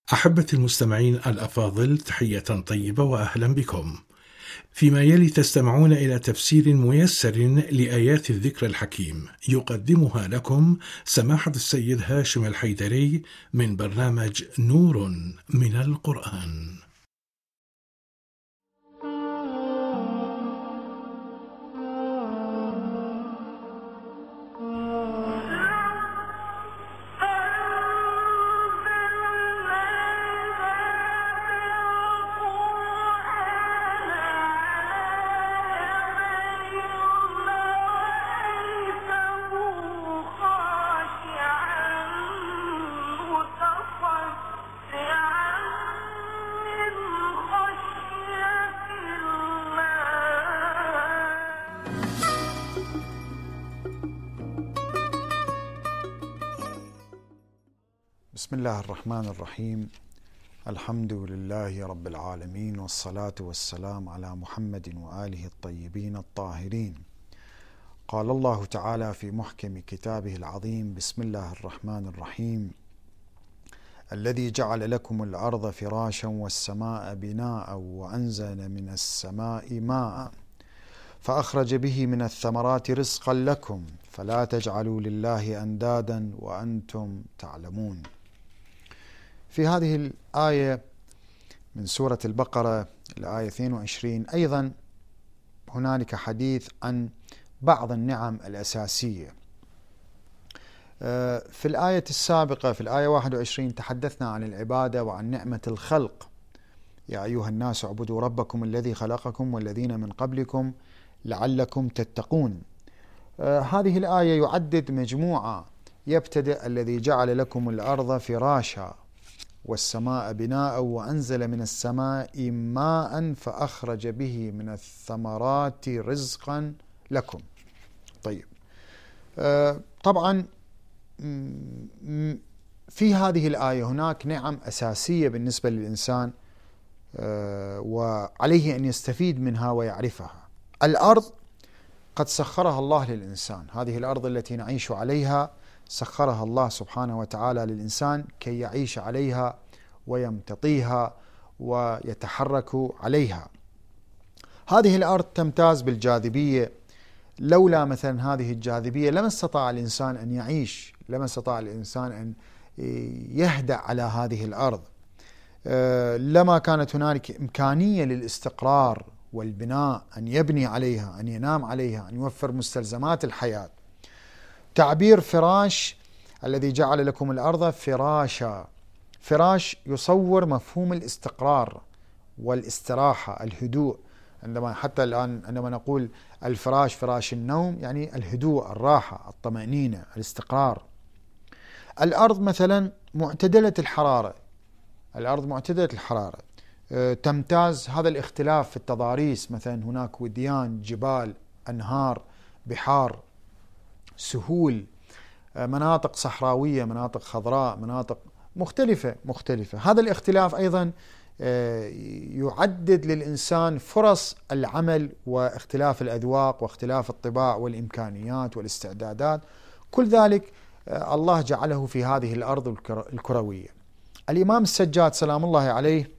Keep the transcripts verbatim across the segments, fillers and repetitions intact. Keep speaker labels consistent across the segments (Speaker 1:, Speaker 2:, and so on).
Speaker 1: أحبة المستمعين الأفاضل، تحية طيبة وأهلا بكم. فيما يلي تستمعون إلى تفسير ميسر لآيات الذكر الحكيم، يقدمها لكم سماحة السيد هاشم الحيدري من برنامج نور من القرآن.
Speaker 2: بسم الله الرحمن الرحيم. الحمد لله رب العالمين، والصلاة والسلام على محمد وآله الطيبين الطاهرين. قال الله تعالى في محكم كتابه العظيم: بسم الله الرحمن الرحيم. الذي جعل لكم الأرض فراشا والسماء بناء وأنزل من السماء ماء فأخرج به من الثمرات رزقا لكم فلا تجعلوا لله أندادا وأنتم تعلمون. في هذه الآية من سورة البقرة الآية اثنين وعشرين أيضا هنالك حديث عن بعض النعم الأساسية. في الآية السابقة في الآية واحد وعشرين تحدثنا عن العبادة وعن نعمة الخلق: يا أيها الناس اعبدوا ربكم الذي خلقكم والذين من قبلكم لعلكم تتقون. هذه الآية يعدد مجموعة، يبتدأ: الذي جعل لكم الأرض فراشا والسماء بناء وأنزل من السماء ماء فأخرج به من الثمرات رزقا لكم. طيب، طبعا في هذه الآية هناك نعم أساسية بالنسبة للإنسان وعليه أن يستفيد منها ويعرفها. الأرض قد سخرها الله للإنسان، هذه الأرض التي نعيش عليها سخرها الله سبحانه وتعالى للإنسان كي يعيش عليها ويمتطيها ويتحرك عليها. هذه الأرض تمتاز بالجاذبية، لولا مثلا هذه الجاذبية لما استطاع الإنسان أن يعيش، لما استطاع الإنسان أن يهدأ على هذه الأرض، لما كانت هنالك إمكانية للاستقرار والبناء، أن يبني عليها، أن ينام عليها، أن يوفر مستلزمات الحياة. تعبير فراش: الذي جعل لكم الأرض فراشا، فراش يصور مفهوم الاستقرار والاستراحة، الهدوء. عندما حتى الآن عندما نقول الفراش فراش النوم، يعني الهدوء، الراحة، الطمأنينة، الاستقرار. الأرض مثلا معتدلة الحرارة، الأرض معتدلة الحرارة تمتاز هذا الاختلاف في التضاريس، مثلا هناك وديان، جبال، أنهار، بحار، سهول، مناطق صحراوية، مناطق خضراء، مناطق مختلفة مختلفة. هذا الاختلاف أيضا يعدد للإنسان فرص العمل واختلاف الأذواق واختلاف الطباع والإمكانيات والاستعدادات، كل ذلك الله جعله في هذه الأرض الكروية. الإمام السجاد سلام الله عليه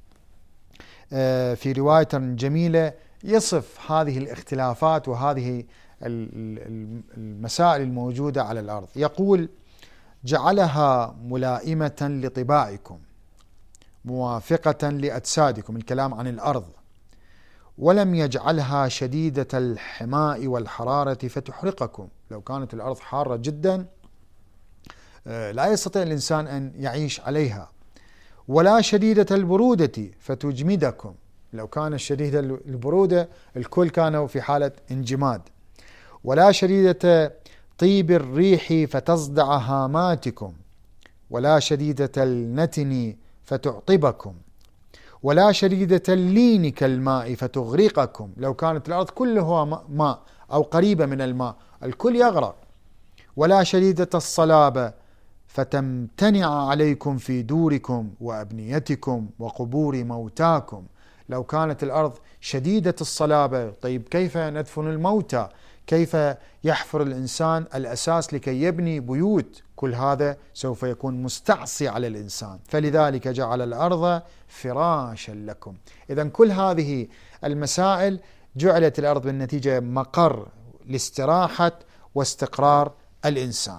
Speaker 2: في رواية جميلة يصف هذه الاختلافات وهذه المسائل الموجودة على الأرض، يقول: جعلها ملائمة لطباعكم موافقة لأجسادكم، الكلام عن الأرض، ولم يجعلها شديدة الحماء والحرارة فتحرقكم. لو كانت الأرض حارة جدا لا يستطيع الإنسان أن يعيش عليها. ولا شديدة البرودة فتجمدكم، لو كانت شديدة البرودة الكل كانوا في حالة انجماد. ولا شديدة طيب الريح فتصدع هاماتكم، ولا شديدة النتن فتعطبكم، ولا شديدة اللين كالماء فتغرقكم. لو كانت الأرض كلها ماء أو قريبة من الماء الكل يغرق. ولا شديدة الصلابة فتمتنع عليكم في دوركم وأبنيتكم وقبور موتاكم. لو كانت الأرض شديدة الصلابة، طيب كيف ندفن الموتى؟ كيف يحفر الإنسان الأساس لكي يبني بيوت، كل هذا سوف يكون مستعصي على الإنسان. فلذلك جعل الأرض فراشا لكم. إذن كل هذه المسائل جعلت الأرض بالنتيجة مقر لاستراحة واستقرار الإنسان.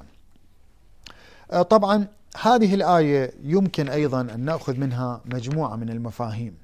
Speaker 2: طبعا هذه الآية يمكن أيضا أن نأخذ منها مجموعة من المفاهيم.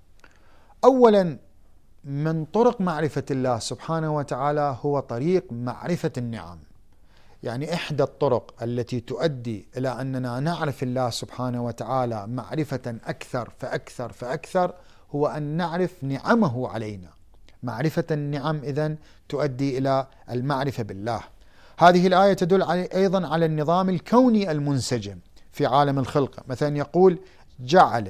Speaker 2: أولا، من طرق معرفة الله سبحانه وتعالى هو طريق معرفة النعم. يعني إحدى الطرق التي تؤدي إلى أننا نعرف الله سبحانه وتعالى معرفة أكثر فأكثر فأكثر هو أن نعرف نعمه علينا. معرفة النعم إذن تؤدي إلى المعرفة بالله. هذه الآية تدل أيضا على النظام الكوني المنسجم في عالم الخلقة. مثلا يقول جعل،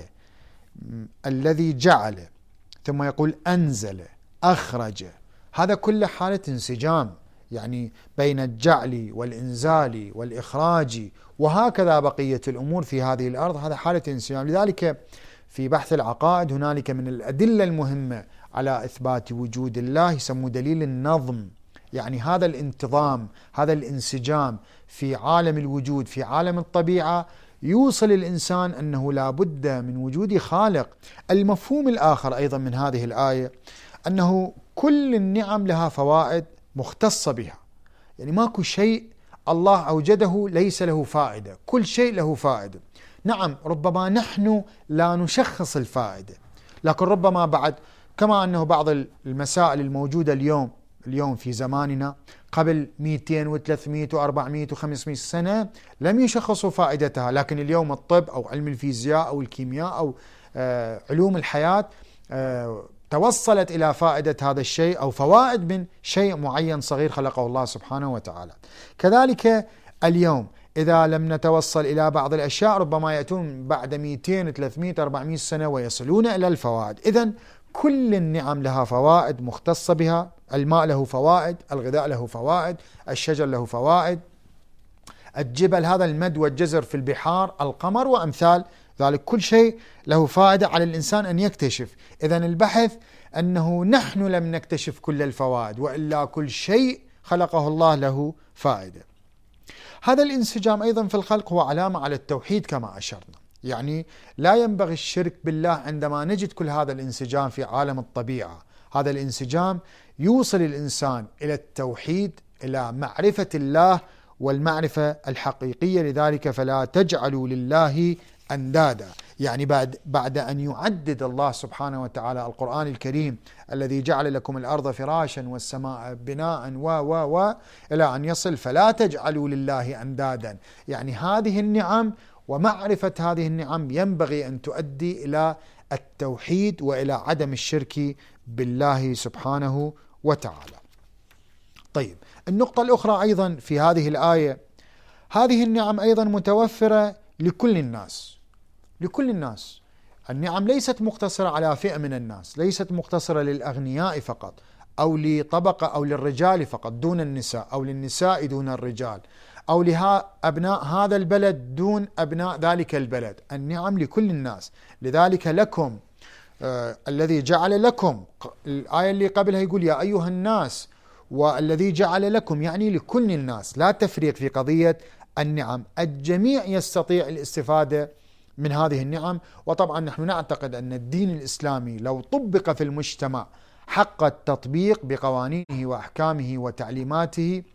Speaker 2: الذي جعل، ثم يقول أنزل، أخرج. هذا كل حالة انسجام، يعني بين الجعل والإنزال والإخراج، وهكذا بقية الأمور في هذه الأرض، هذا حالة انسجام. لذلك في بحث العقائد هنالك من الأدلة المهمة على إثبات وجود الله يسمى دليل النظم. يعني هذا الانتظام، هذا الانسجام في عالم الوجود، في عالم الطبيعة، يوصل الإنسان أنه لا بد من وجود خالق. المفهوم الآخر أيضا من هذه الآية أنه كل النعم لها فوائد مختصة بها. يعني ماكو شيء الله أوجده ليس له فائدة، كل شيء له فائدة. نعم، ربما نحن لا نشخص الفائدة، لكن ربما بعد، كما أنه بعض المسائل الموجودة اليوم اليوم في زماننا قبل مئتين وثلاثمئة وأربعمئة وخمسمئة سنة لم يشخصوا فائدتها، لكن اليوم الطب أو علم الفيزياء أو الكيمياء أو آه علوم الحياة آه توصلت إلى فائدة هذا الشيء أو فوائد من شيء معين صغير خلقه الله سبحانه وتعالى. كذلك اليوم إذا لم نتوصل إلى بعض الأشياء ربما يأتون بعد مئتين ثلاثمئة أربعمئة سنة ويصلون إلى الفوائد. إذن كل النعم لها فوائد مختصة بها. الماء له فوائد، الغذاء له فوائد، الشجر له فوائد، الجبل، هذا المد والجزر في البحار، القمر وأمثال ذلك، كل شيء له فائدة على الإنسان أن يكتشف. إذن البحث أنه نحن لم نكتشف كل الفوائد، وإلا كل شيء خلقه الله له فائدة. هذا الانسجام أيضا في الخلق هو علامة على التوحيد كما أشرنا. يعني لا ينبغي الشرك بالله عندما نجد كل هذا الانسجام في عالم الطبيعة. هذا الانسجام يوصل الإنسان إلى التوحيد، إلى معرفة الله والمعرفة الحقيقية. لذلك فلا تجعلوا لله أندادا. يعني بعد بعد أن يعدد الله سبحانه وتعالى القرآن الكريم الذي جعل لكم الأرض فراشا والسماء بناء و و و إلى أن يصل فلا تجعلوا لله أندادا. يعني هذه النعم ومعرفة هذه النعم ينبغي أن تؤدي إلى التوحيد وإلى عدم الشرك بالله سبحانه وتعالى. طيب، النقطة الأخرى أيضا في هذه الآية، هذه النعم أيضا متوفرة لكل الناس. لكل الناس. النعم ليست مقتصرة على فئة من الناس، ليست مقتصرة للأغنياء فقط أو لطبقة أو للرجال فقط دون النساء، أو للنساء دون الرجال، أو لها أبناء هذا البلد دون أبناء ذلك البلد. النعم لكل الناس. لذلك لكم آه الذي جعل لكم، الآية اللي قبلها يقول يا أيها الناس، والذي جعل لكم يعني لكل الناس، لا تفريق في قضية النعم. الجميع يستطيع الاستفادة من هذه النعم. وطبعا نحن نعتقد أن الدين الإسلامي لو طبق في المجتمع حق التطبيق بقوانينه وأحكامه وتعليماته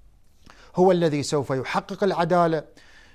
Speaker 2: هو الذي سوف يحقق العدالة.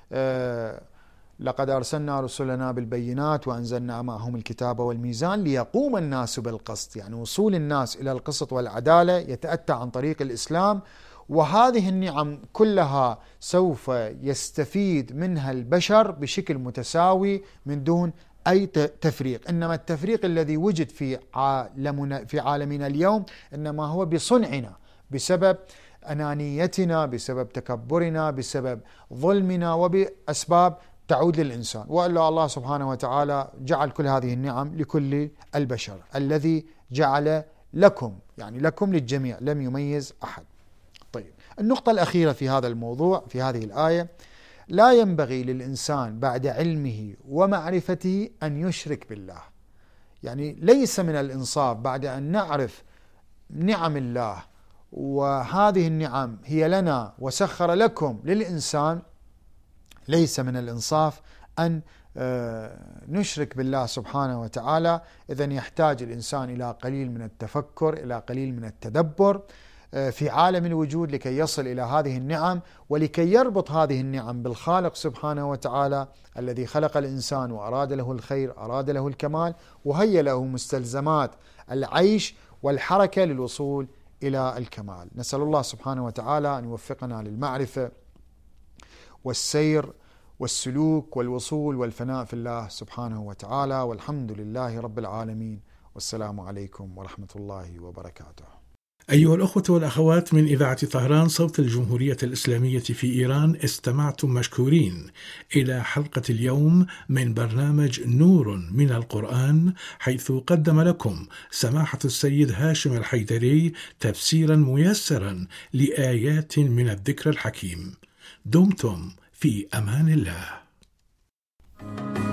Speaker 2: أه لقد أرسلنا رسلنا بالبينات وأنزلنا معهم الكتاب والميزان ليقوم الناس بالقسط. يعني وصول الناس إلى القسط والعدالة يتأتى عن طريق الإسلام. وهذه النعم كلها سوف يستفيد منها البشر بشكل متساوي من دون أي تفريق. إنما التفريق الذي وجد في عالمنا في عالمنا اليوم إنما هو بصنعنا، بسبب أنانيتنا، بسبب تكبرنا، بسبب ظلمنا، وبأسباب تعود للإنسان. وإلا الله سبحانه وتعالى جعل كل هذه النعم لكل البشر. الذي جعل لكم، يعني لكم للجميع، لم يميز أحد. طيب، النقطة الأخيرة في هذا الموضوع في هذه الآية، لا ينبغي للإنسان بعد علمه ومعرفته أن يشرك بالله. يعني ليس من الإنصاف بعد أن نعرف نعم الله وهذه النعم هي لنا وسخر لكم للإنسان، ليس من الإنصاف أن نشرك بالله سبحانه وتعالى. إذن يحتاج الإنسان إلى قليل من التفكر، إلى قليل من التدبر في عالم الوجود لكي يصل إلى هذه النعم، ولكي يربط هذه النعم بالخالق سبحانه وتعالى الذي خلق الإنسان وأراد له الخير، أراد له الكمال، وهيأ له مستلزمات العيش والحركة للوصول إلى الكمال. نسأل الله سبحانه وتعالى أن يوفقنا للمعرفة والسير والسلوك والوصول والفناء في الله سبحانه وتعالى، والحمد لله رب العالمين، والسلام عليكم ورحمة الله وبركاته.
Speaker 1: أيها الأخوة والأخوات من إذاعة طهران صوت الجمهورية الإسلامية في إيران، استمعتم مشكورين إلى حلقة اليوم من برنامج نور من القرآن، حيث قدم لكم سماحة السيد هاشم الحيدري تفسيرا ميسرا لآيات من الذكر الحكيم. دمتم في أمان الله.